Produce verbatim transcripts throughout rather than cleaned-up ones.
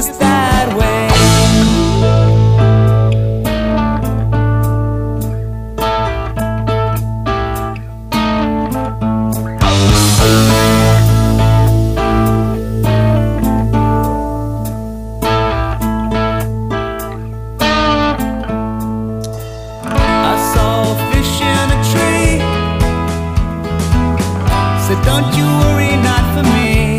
just that way. Don't you worry, not for me.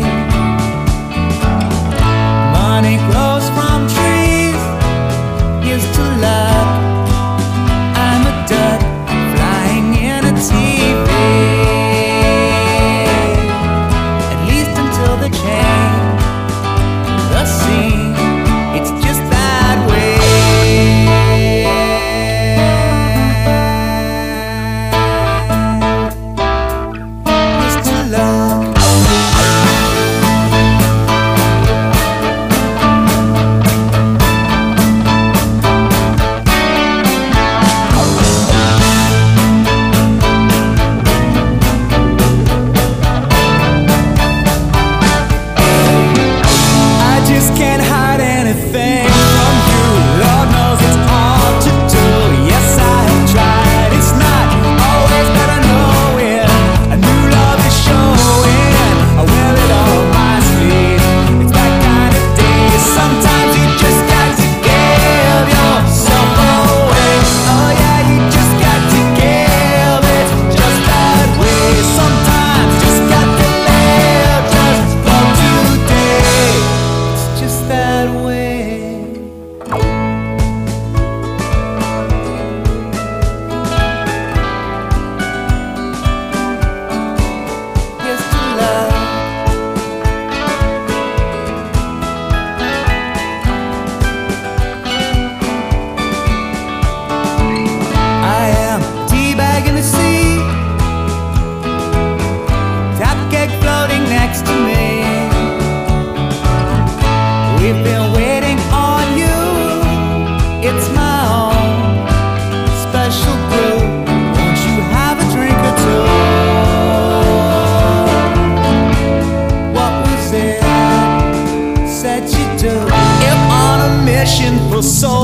Money grows from trees. Here's to luck. I'm a duck flying in a T V. At least until they change the scene. It's just that way. We've been waiting on you. It's my own special brew. Won't you have a drink or two? What was it said you do? If on a mission for soul.